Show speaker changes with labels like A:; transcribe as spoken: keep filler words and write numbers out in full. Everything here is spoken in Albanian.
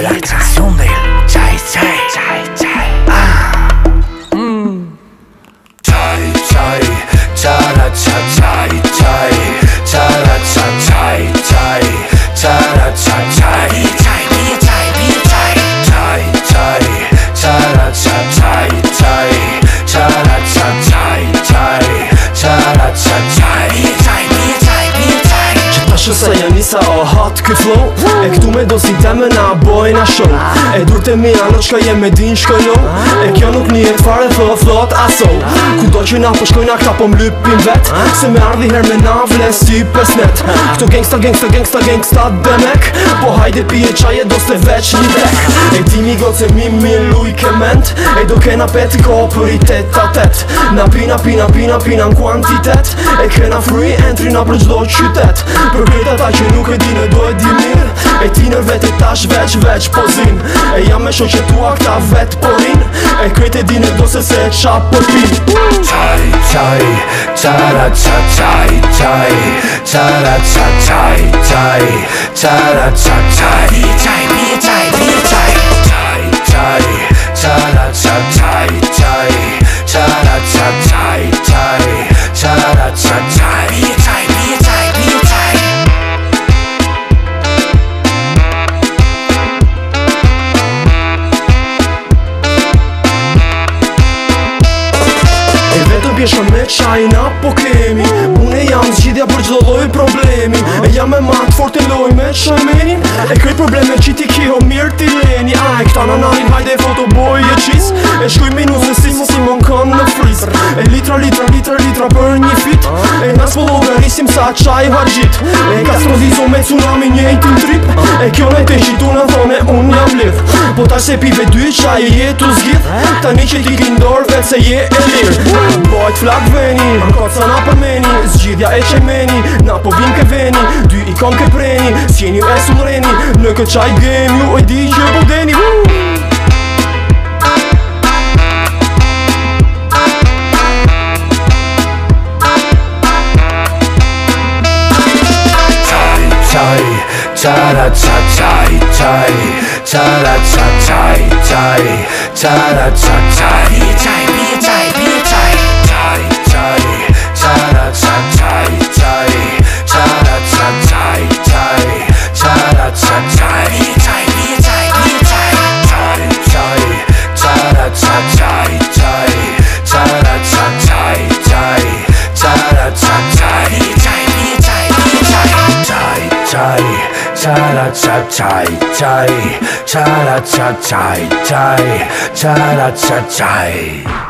A: la canción del chai chai chai chai. Ah. Mm.
B: Chai chai, chara cha chai chai, chara cha chai chai, chara cha chai.
A: Chai, be chai, be chai.
B: Chai chai, chara cha chai chai, chara cha chai chai, chara cha chai.
A: Be chai, be chai, be chai.
C: Që ta shësa janë nisa o hot këtë flow. E këtu me do si teme na bojna show. E dur të mi anë qka jem me din shkojlo. E kjo nuk njet fare thë thot aso. Kudo që na përshkojna këta po mlypin vet. Se me ardhi her me na vles si pesnet. Këto gangsta, gangsta, gangsta, gangsta demek. Po hajde pije qaje do ste veç një dek. E ti mi gotë se mi mi luj kement. E do kena pet ko për i tet a tet. Na pina, pina, pina, pina në kuantitet. E kena free entry na për gjdo qytet. Për krejt ata që nuk e di në do e di mirë. E ti nër vet e tash veç veç pozin. E jam me shoq e tua këta vet porin. E krejt e di në do se se e qa po pin.
B: Chai chai, chara cha chai chai, chara cha chai chai, chara cha chai.
A: Be chai, be chai, be chai.
B: Chai chai, chara cha chai chai, chara cha chai chai, chara cha chai.
A: Be chai, be chai, be chai.
C: E vetëm pjeshën me qajna po kemi. Une jam zgjidhja për gjdo loj problemi. E jam e matë fort e loj me qëmenin. E krejt probleme që ti kiho mirë ti leni. A e këta nanarin hajde e fotoboj e qis. E shkuj minus në si si mon kën në friz. E litra, litra, litra, litra për një fit. E nas po logarisim sa qaj hargjit. E kastrozizo me tsunami njejtin trip. E kjo në te qitu në thone unë jam lidh. Po ta se pive dy qaj e jetu zgjith. Tani që ti kindor vet se je e lirë. Bojt flak veni, kot sa na përmeni. Zgjidhja e qemeni, na po vim ke veni. Dy i kom ke preni, s'jeni ju e sulreni. Në këtë qaj game ju e di që po deni.
B: Chai, chara cha chai chai, chara cha chai chai, chara cha chai.
A: Be chai, be chai, be chai.
B: Chai chai, chara cha chai chai, chara cha chai chai, chara cha chai.
A: Be chai, be chai, be chai.
B: Chai chai, chara cha chai chai, chara cha chai chai, chara cha chai.
A: Be chai, be chai, be chai.
B: Chai chai, chara cha chai chai, chara cha chai chai, chara cha chai.